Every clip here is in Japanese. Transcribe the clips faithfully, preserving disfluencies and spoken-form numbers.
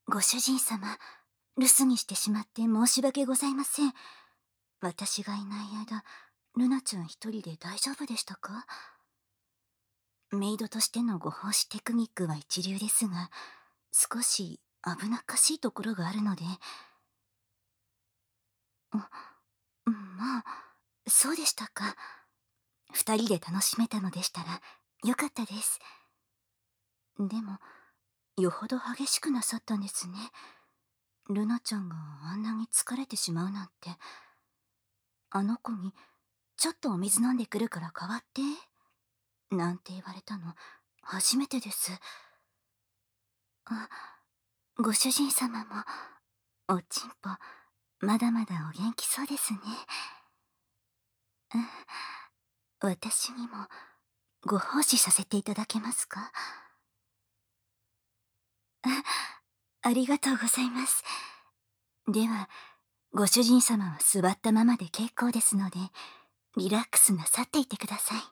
ご主人様、留守にしてしまって申し訳ございません。私がいない間、ルナちゃん一人で大丈夫でしたか？メイドとしてのご奉仕テクニックは一流ですが、少し危なっかしいところがあるので。あ、まあ、そうでしたか。二人で楽しめたのでしたら、よかったです。でも、よほど激しくなさったんですね。ルナちゃんがあんなに疲れてしまうなんて。あの子に、ちょっとお水飲んでくるから代わって、なんて言われたの、初めてです。あ、ご主人様も、おちんぽ、まだまだお元気そうですね。うん、私にも、ご奉仕させていただけますか？あ、ありがとうございます。では、ご主人様は座ったままで結構ですので、リラックスなさっていてください。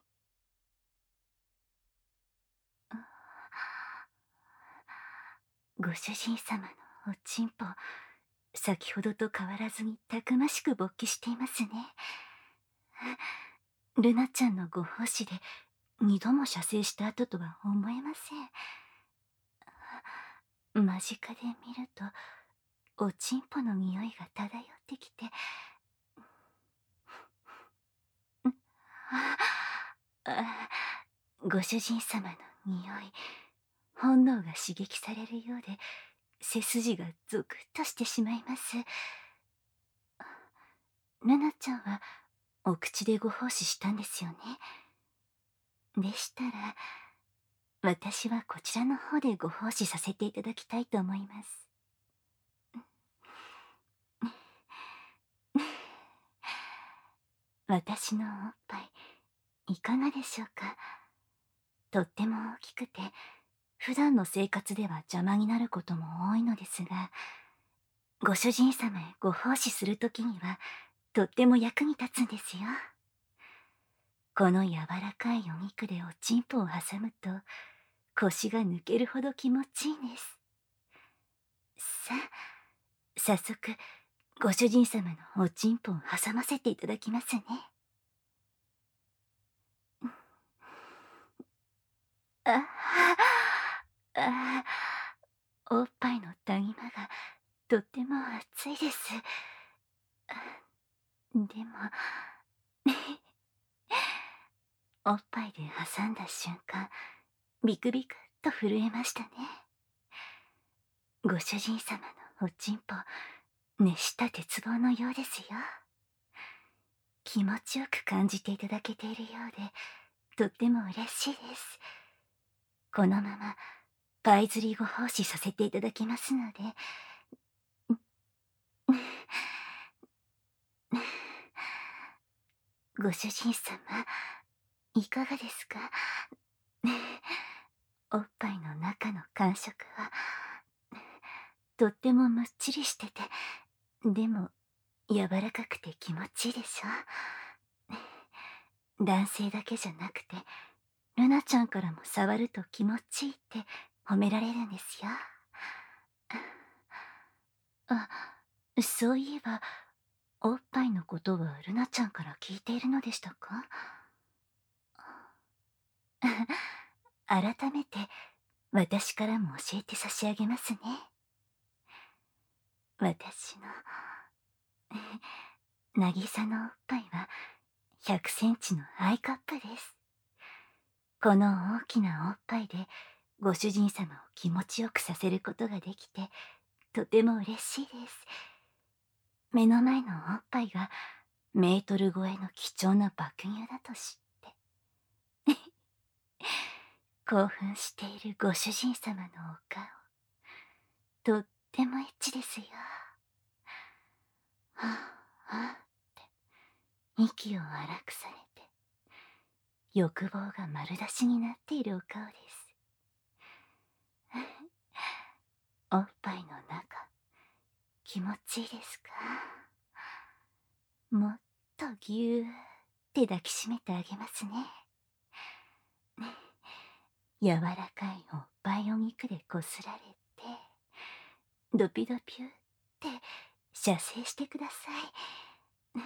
ご主人様のおちんぽ、先ほどと変わらずにたくましく勃起していますね。ルナちゃんのご奉仕で二度も射精した後とは思えません。間近で見ると、おちんぽの匂いが漂ってきて、あ、ご主人様の匂い、本能が刺激されるようで、背筋がゾクッとしてしまいます。ルナちゃんはお口でご奉仕したんですよね。でしたら、私はこちらの方でご奉仕させていただきたいと思います。私のおっぱい、いかがでしょうか？とっても大きくて、普段の生活では邪魔になることも多いのですが、ご主人様へご奉仕するときには、とっても役に立つんですよ。この柔らかいお肉でおちんぽを挟むと、腰が抜けるほど気持ちいいんです。さあ、早速、ご主人様のおちんぽを挟ませていただきますね。ああ、おっぱいの谷間がとっても熱いです。でもおっぱいで挟んだ瞬間、ビクビクっと震えましたね。ご主人様のおちんぽ、熱した鉄棒のようですよ。気持ちよく感じていただけているようで、とっても嬉しいです。このままパイ釣りご奉仕させていただきますので。ご主人様、いかがですか？おっぱいの中の感触は、とってもむっちりしてて、でも柔らかくて気持ちいいでしょ？男性だけじゃなくて、ルナちゃんからも触ると気持ちいいって褒められるんですよ。あ、そういえば、おっぱいのことはルナちゃんから聞いているのでしたか？改めて、私からも教えて差し上げますね。私の、渚のおっぱいは、ひゃくセンチのアイカップです。この大きなおっぱいで、ご主人様を気持ちよくさせることができて、とても嬉しいです。目の前のおっぱいが、メートル超えの貴重な爆乳だと知って。興奮しているご主人様のお顔、とってもエッチですよ。はぁ、はぁって、息を荒くされて、欲望が丸出しになっているお顔です。おっぱいの中、気持ちいいですか？もっとぎゅーって抱きしめてあげますね。柔らかいおっぱいお肉でこすられて、 ドピドピュって射精してください。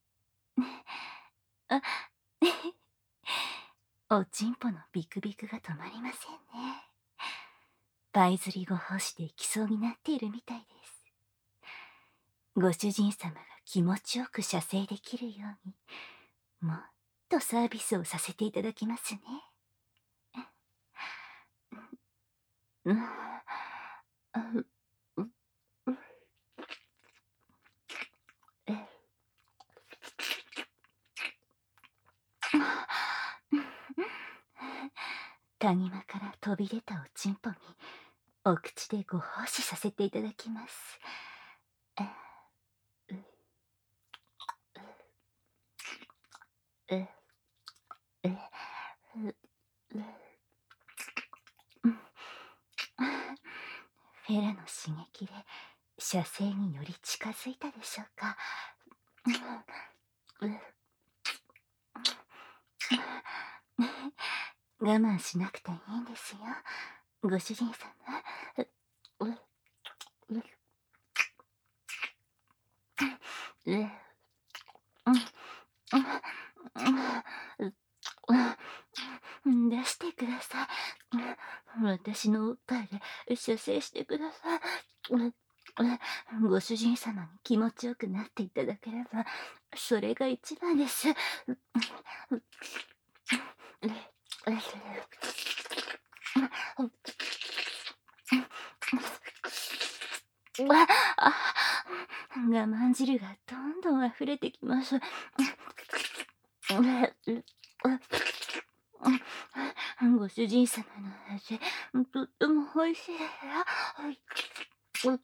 あおちんぽのビクビクが止まりませんね。パイズリご奉仕で行きそうになっているみたいです。ご主人様が気持ちよく射精できるように、もっとサービスをさせていただきますね。うん、谷間から飛び出たおちんぽにお口でご奉仕させていただきます。フェラの刺激で射精により近づいたでしょうか。我慢しなくていいんですよ、ご主人様。出してください。私のおっぱいで射精してください。ご主人様に気持ちよくなっていただければそれが一番です。我慢汁がどんどん溢れてきます。ご主人様の味、とっても美味しいですよ。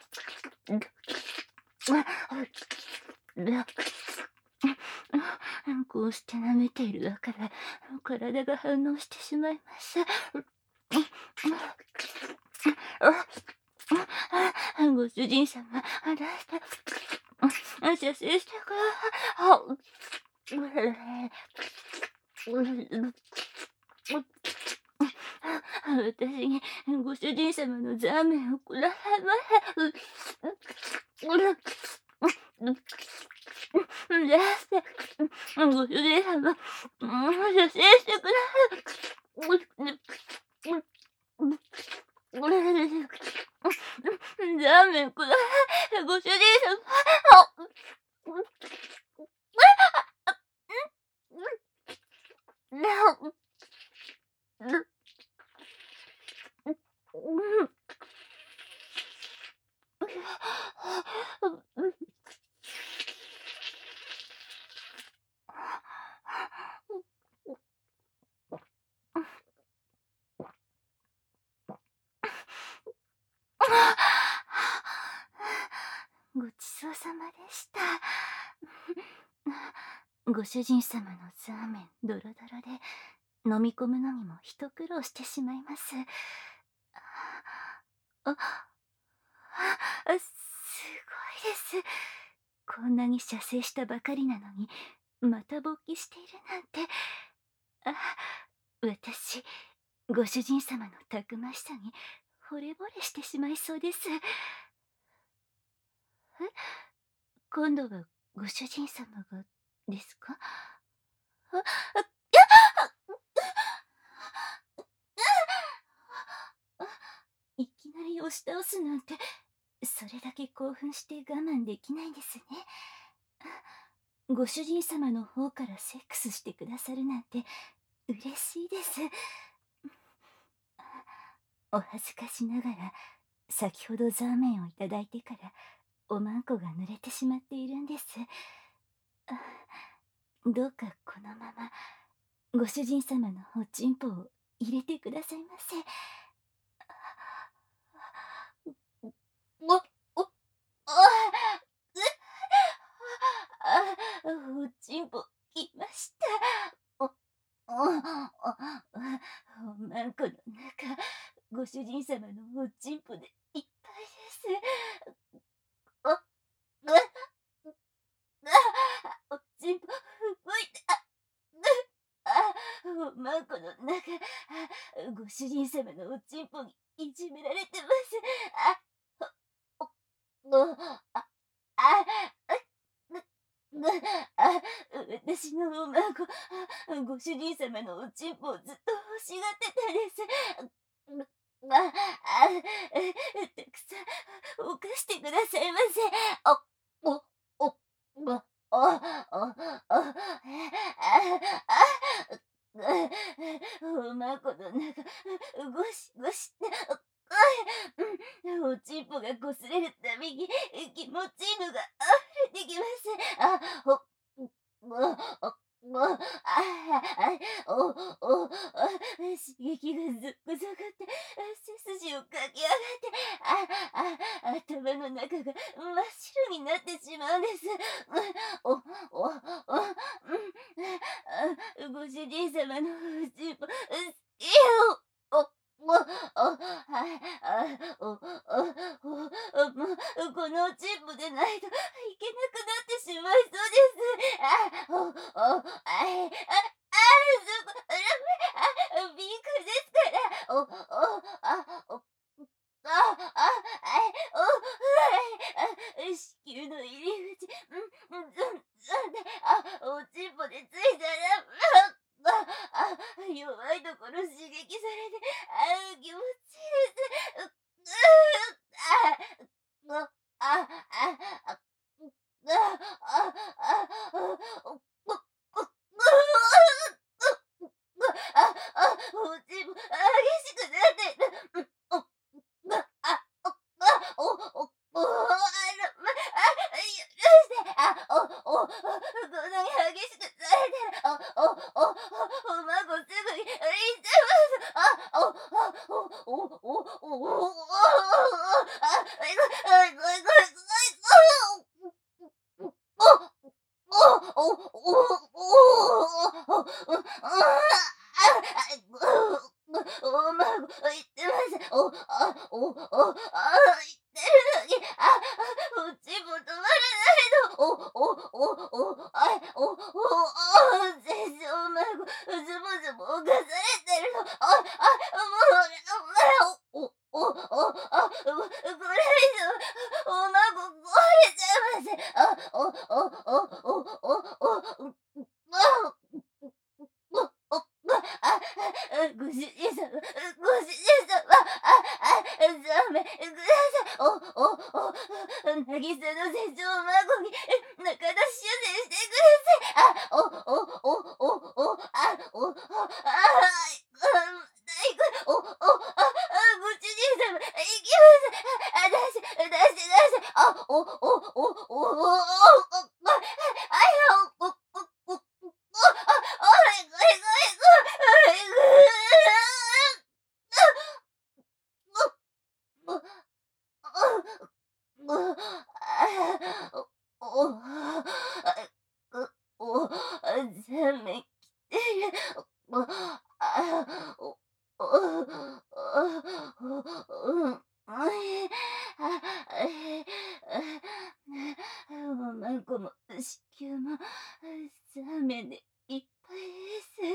こうして舐めているだけで体が反応してしまいます。ご主人様、出して射精してください。私にご主人様のザーメンをくださいませ。出して、ご主人様、射精してください。ザーメンください、ご主人様。ごちそうさまでした。ご主人様のザーメンドロドロで飲み込むのにも一苦労してしまいます。あ、あ、すごいです。こんなに射精したばかりなのにまた勃起しているなんて。あ、私ご主人様のたくましさに惚れ惚れしてしまいそうです。え、今度はご主人様がですか？あ、あ、いきなり押し倒すなんて、それだけ興奮して我慢できないんですね。ご主人様の方からセックスしてくださるなんて嬉しいです。お恥ずかしながら先ほどザーメンをいただいてからおまんこが濡れてしまっているんです。どうかこのままご主人様のおちんぽを入れてくださいませ。お、お、あ、おちんぽきました。お、お、おまんこの中、ご主人様のおちんぽでいっぱいです。お、あ、おちんぽ動いて、あ、おまんこの中、ご主人様のおちんぽにいじめられてます。あ、 私のお孫、ご主人様のおちんぽをずっと欲しがってたです。あ、あ、たくさん犯してくださいませ。あ、お、お、お、お、お、お、あ、あ、おまこの中、ごしごしって、おちんぽがこすれるたびに気持ちいいのが溢れてきます。あ、ほ、お、お、お、あ、あ、お、お、あ、刺激がずっこずこって背筋をかき上がって、あ、あ、頭の中が真っ白になってしまうんです。お、お、お、うん、あ、ご主人様のおちんぽ、好きよ。お、お、お、はい、あ、お、お、お、お、もう、このおちんぽでないといけなくなってしまいそうです。あ、お、お、あい、あ、あ、そこ、ダメ、あ、ビークですから。お、お、あ、お、あ、あ、あい、お、はい、あ、子宮の入り口、うん、うん、ずん、ずんで、あ、おちんぽでついたら、あ、あ、弱いところ刺激されて、あ、気持ちいいです。う、う、あ、う、あ、あ、あ、あ、あ、あ、お、お、お、あ、あ、おちんぽ激しくなっている。うん、お、あ、あ、お、あ、お、お、お、あら、ま、あ、許して、あ、お、お、こんなに激しくされたら、お、お、お、お、おまごすぐに行っちゃいます。あ、お、あ、お、お、お、お、お、お、あ、ごいごいごいごいごいごい、お、お、お、お、お、おまご、言ってます。お、あ、お、お、あ、言ってるのに、あ、おちんぽ止まらないの。お、お、お、お、あ、お、お、お、先生、おまご、ズボズボ犯されてるの。あ、あ、もう、お、お、お、あ、これ以上、おまご壊れちゃいます。あ、お、お、お、お、お、お、お、あ、お、お、あ、ご主人様、ご主人様、あ、あ、ざめください。お、お、お、なぎさの成長孫に仲出し修正してください。あ、お、お、お、お、お、あ、お、あ、あ、いく、お、お、あ、ご主人様、行きます。あ、出して、出して、出して、あ、お、お、お、お、お、お、お、あ、あや、お、お、お、お、お、あ、あ、はい、ごいごいごい、はい、ぐー、あ、お、お、あ、お、お、あ、お、ざめきてる。お、あ、お、お、お、うん、あ、え、おまんこも子宮もざめでいっぱいです。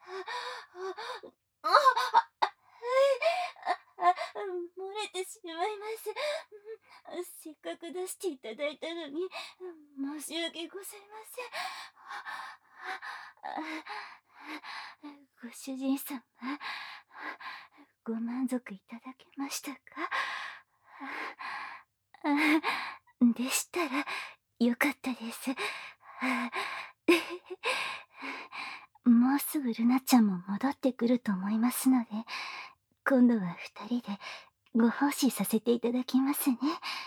あ、あ、あ、はい、あ、あ、漏れてしまいます。せっかく出していただいたのに、申し訳ございません。ご主人様、ご満足いただけましたか？でしたら、よかったです。もうすぐルナちゃんも戻ってくると思いますので、今度は二人でご奉仕させていただきますね。